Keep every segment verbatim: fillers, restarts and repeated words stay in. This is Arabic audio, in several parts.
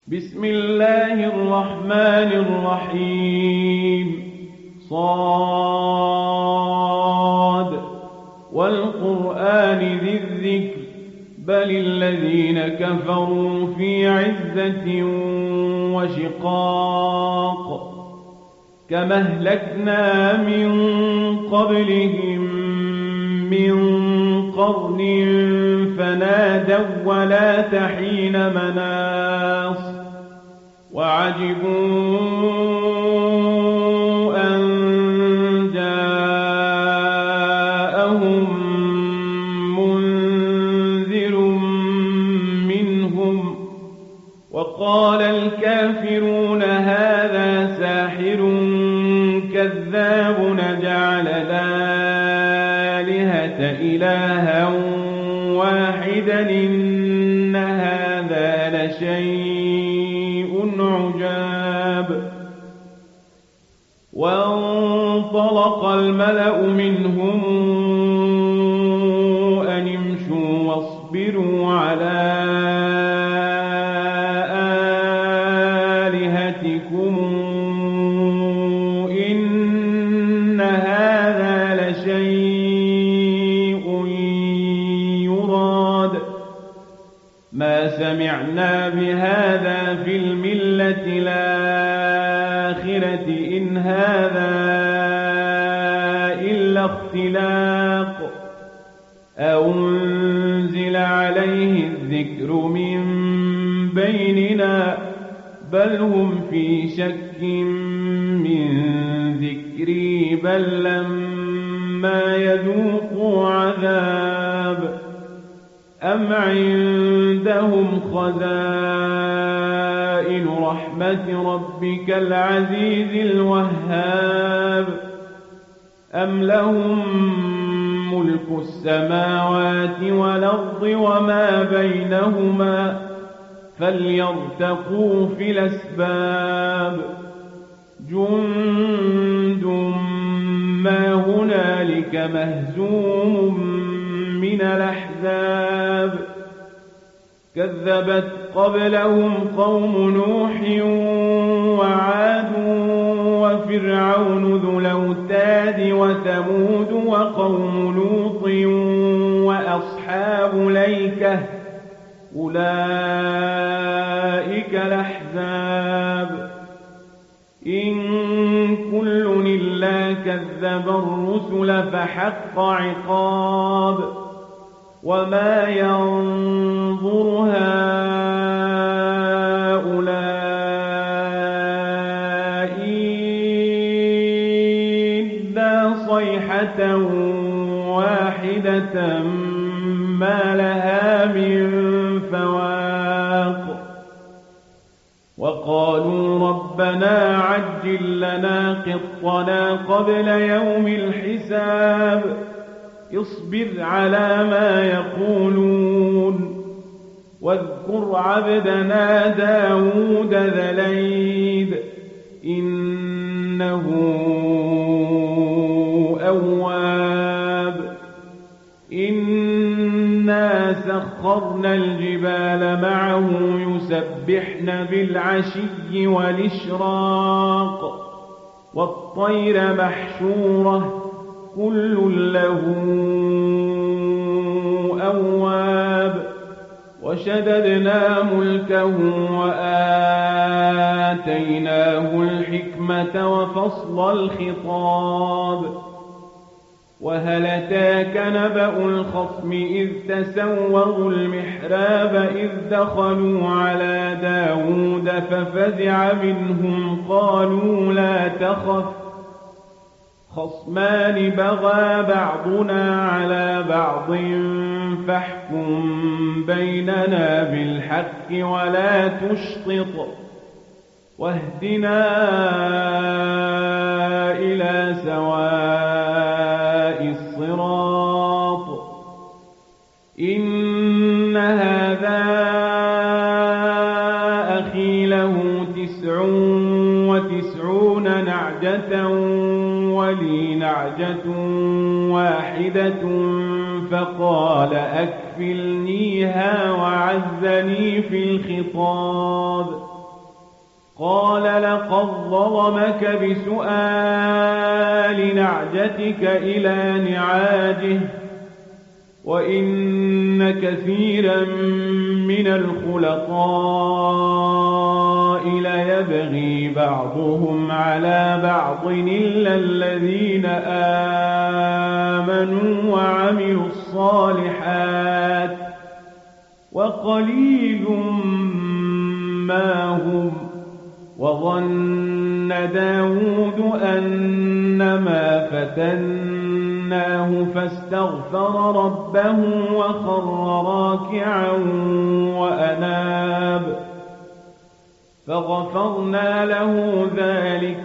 بسم الله الرحمن الرحيم صاد والقرآن ذي الذكر بل الذين كفروا في عزة وشقاق كما أهلكنا من قبلهم من قرن فنادوا ولا تحين مناص وعجبوا أن جاءهم منذر منهم وقال الكافرون هذا ساحر كذاب نجعل الآلهة إلها واحدا إن هذا لشيء عجاب وانطلق الملأ منهم أن امشوا واصبروا على آلهتكم إن هذا لشيء يراد ما سمعنا بهذا في الملة الآخرة إن هذا إلا اختلاق أنزل عليه الذكر من بيننا بل هم في شك من ذكري بل لما يذوقوا عذاب أم عندهم خزائن رحمة ربك العزيز الوهاب أم لهم ملك السماوات والأرض وما بينهما فليرتقوا في الأسباب جند ما هنالك مهزوم من الأحزاب كذبت قبلهم قوم نوح وعاد وفرعون ذو الأوتاد وثمود وقوم لوط وأصحاب الأيكة أولئك الأحزاب إن كل إلا كذب الرسل فحق عقاب وما ينظر هؤلاء إلا صيحة واحدة ما لها من فواق وقالوا ربنا عجل لنا قطنا قبل يوم الحساب اصبر على ما يقولون واذكر عبدنا داود ذا الأيد إنه أواب إنا سخرنا الجبال معه يسبحن بالعشي والإشراق والطير محشورة كل له أواب وشددنا ملكه وآتيناه الحكمة وفصل الخطاب وهل أتاك نبأ الخصم إذ تسوروا المحراب إذ دخلوا على داود ففزع منهم قالوا لا تخف خصمان بغى بعضنا على بعض فاحكم بيننا بالحق ولا تشطط واهدنا إلى سواء الصراط إن هذا أخي له تسع وتسعون نعجة ولي نعجة واحدة فقال أكفلنيها وعزني في الخطاب قال لقد ظلمك بسؤال نعجتك إلى نعاجه وإن كثيرا من الخلطاء ليبغي بعضهم على بعض إلا الذين آمنوا وعملوا الصالحات وقليل ما هم. وظن داود أنما فتناه فاستغفر ربه وخر راكعا وأناب فغفرنا له ذلك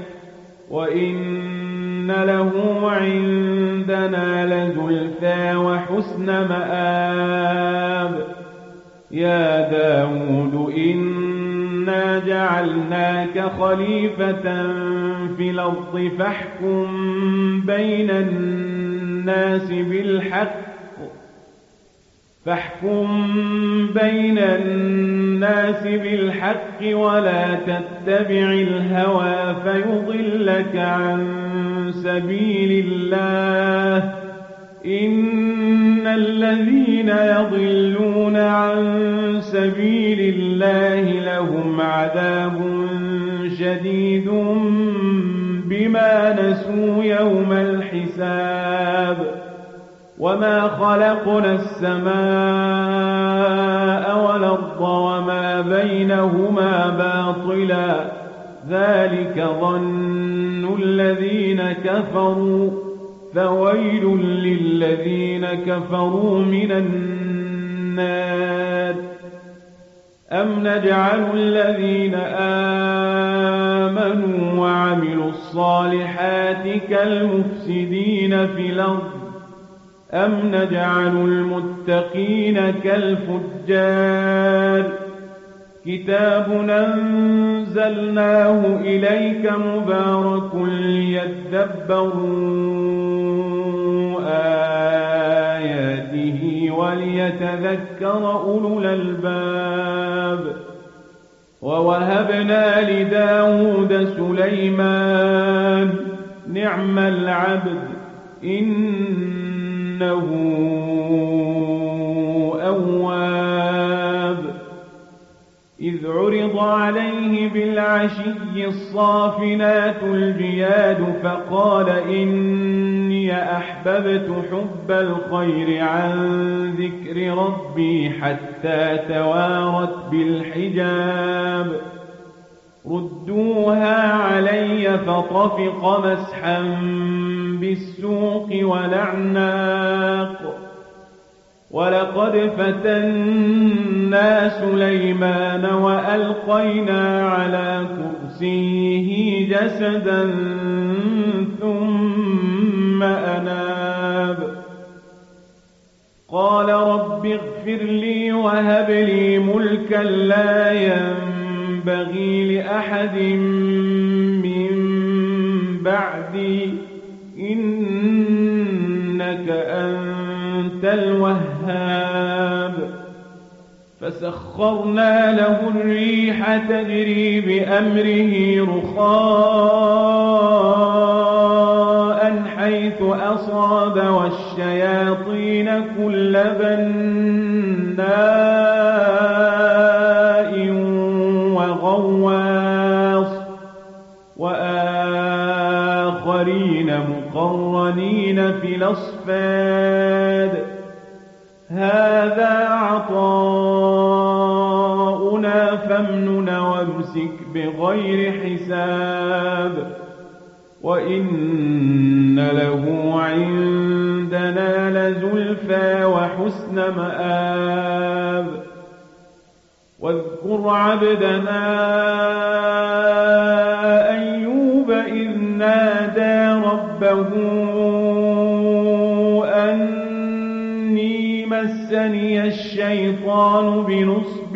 وإن له عندنا لزلفى وحسن مآب. يا داود إنا جعلناك خليفة في الأرض فاحكم بين الناس بالحق فاحكم بين الناس بالحق ولا تتبع الهوى فيضلك عن سبيل الله. إن الذين يضلون عن سبيل الله لهم عذاب شديد بما نسوا يوم الحساب. وما خلقنا السماء والأرض وما بينهما باطلا ذلك ظن الذين كفروا فويل للذين كفروا من النار. أم نجعل الذين آمنوا وعملوا الصالحات كالمفسدين في الأرض أم نجعل المتقين كالفجار. كتاب أنزلناه إليك مبارك ليدبروا آياته وليتذكر أولو الألباب. ووهبنا لداود سليمان نعم العبد إنه أواب. إذ عرض عليه بالعشي الصافنات الجياد فقال إني أحببت حب الخير عن ذكر ربي حتى توارت بالحجاب. ردوها علي فطفق مسحا بالسوق والأعناق. ولقد فتنا سليمان وألقينا على كرسيه جسدا ثم أناب. قال رب اغفر لي وهب لي ملكا لا ينبغي لأحد من بعدي إنك أنت الوهاب. فسخرنا له الريح تجري بأمره رخاء حيث أصاب والشياطين كل بناء وغواص وآخرين مقرنين في الأصفاد. هذا عطاؤنا فامنن وامسك بغير حساب. وإن له عندنا لزلفى وحسن مآب. واذكر عبدنا أيوب إذ نادى ربه أني مسني الشيطان بنصب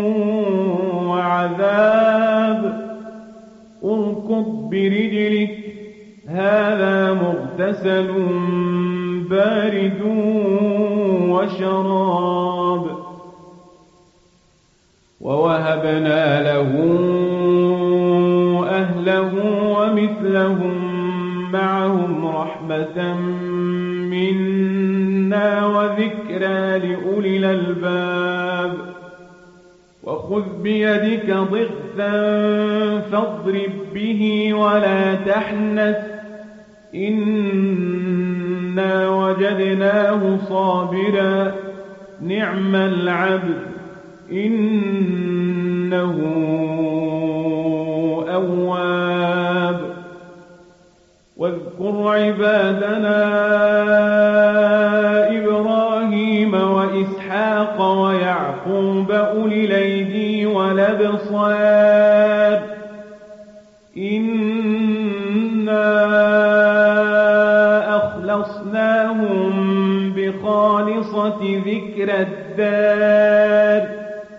وعذاب. اركض برجلك هذا مغتسل بارد وشراب. ووهبنا له رحمة منا وذكرى لأولي الألباب وخذ بيدك ضغثا فاضرب به ولا تحنث إنا وجدناه صابرا نعم العبد إنه أواب واذكر عبادنا إبراهيم وإسحاق ويعقوب أولي الأيدي والأبصار إنا أخلصناهم بخالصة ذكر الدار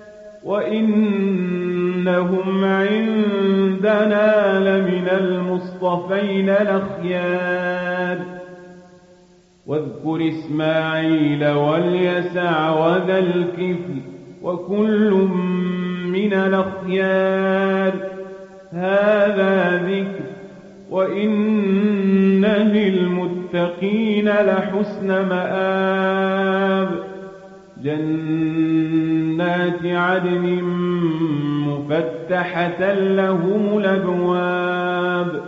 وإنهم عندنا لمن المصطفين الأخيار واذكر إسماعيل واليسع وذا الكفل وكل من الأخيار هذا ذكر وإن للمتقين لحسن مآب جنات عدن مفتحة لهم الأبواب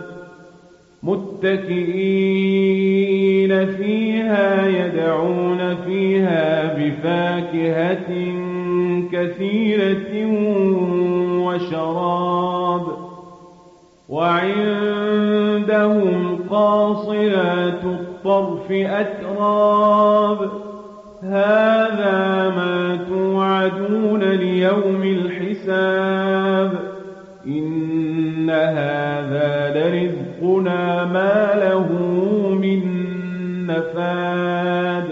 متكئين فيها يدعون فيها بفاكهة كثيرة وشراب وعندهم قاصرات الطرف أتراب هذا ما توعدون ليوم الحساب إن هذا لرزقنا ما له من نفاد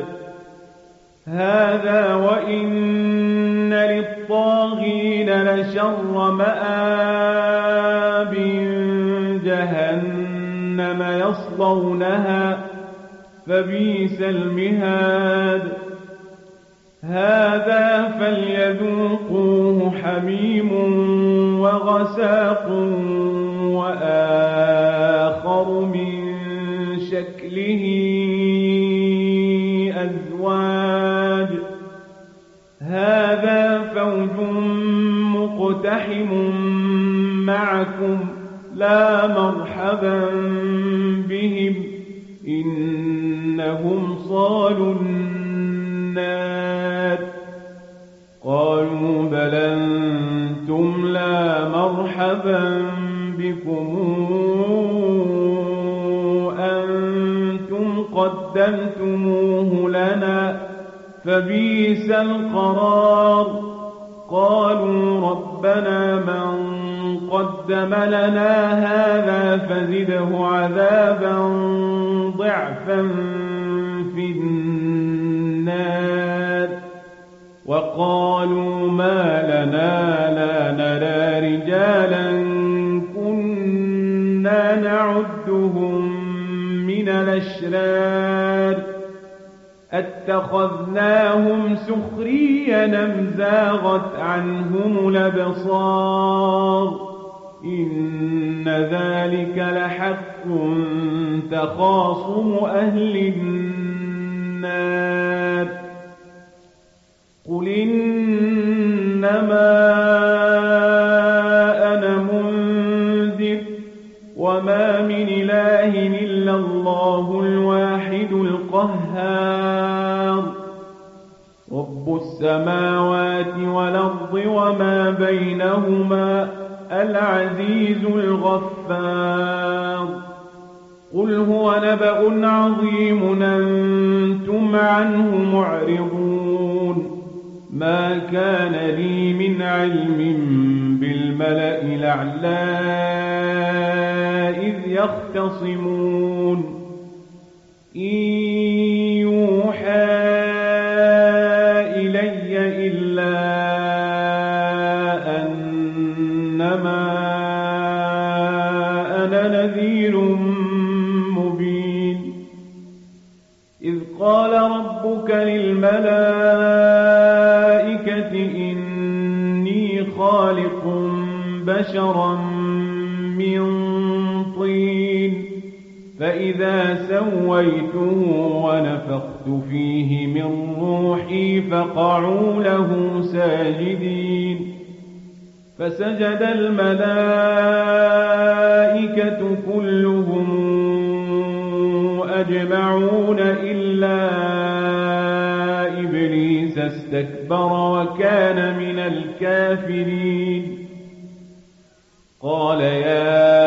هذا وإن للطاغين لشر مآب جهنم يصلونها فبئس المهاد هذا فليذوقوه حميم وغساق وآخر من شكله أزواج هذا فوج مقتحم معكم لا مرحبا بهم إنهم صالوا النار قالوا بل أنتم لا مرحبا بكم أنتم قدمتموه لنا فبئس القرار قالوا ربنا من قدم لنا هذا فزده عذابا ضعفا في النار وقالوا ما لنا لا نرى رجالا كنا نعدهم من الأشرار اتخذناهم سخريا أم زاغت عنهم الأبصار إن ذلك لحق تخاصم أهل النار قل إنما أنا منذر وما من إله إلا الله الواحد القهار رب السماوات والأرض وما بينهما العزيز الغفار قل هو نبأ عظيم أنتم عنه معرضون ما كان لي من علم بالملأ الأعلى إذ يختصمون إن يوحى إلي إلا أنما أنا نذير مبين إذ قال ربك للملائكة إني خالق بشرا من طين فإذا سويته ونفخت فيه من روحي فقعوا له ساجدين فسجد الملائكة كلهم أجمعون إلا إبليس استكبر وكان من الكافرين قال يا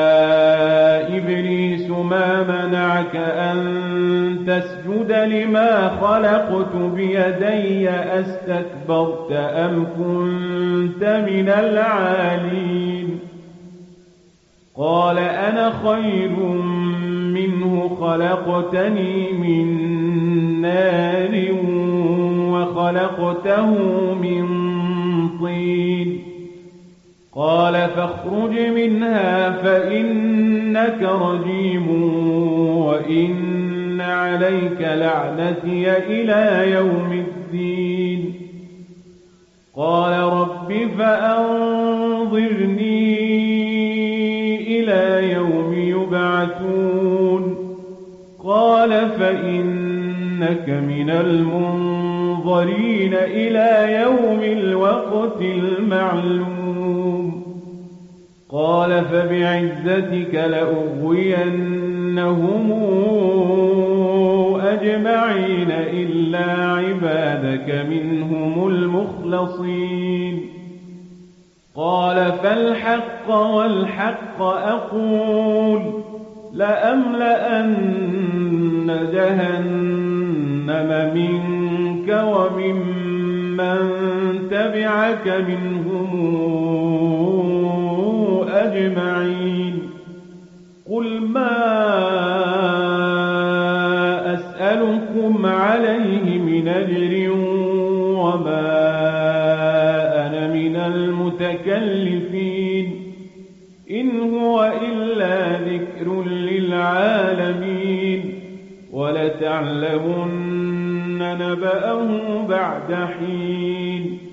إبليس ما منعك أن تسجد لما خلقت بيدي أستكبرت أم كنت من العالين قال أنا خير منه خلقتني من نار وخلقته من طين قال فاخرج منها فإنك رجيم وإن عليك لعنتي إلى يوم الدين قال رب فأنظرني إلى يوم يبعثون قال فإنك من المنظرين إلى يوم الوقت المعلوم قال فبعزتك لأغوينهم أجمعين إلا عبادك منهم المخلصين قال فالحق والحق أقول لأملأن جهنم منك وممن تبعك منهم أجمعين قل ما أسألكم عليه من أجر وما أنا من المتكلفين إن هو إلا ذكر للعالمين ولتعلمن نبأه بعد حين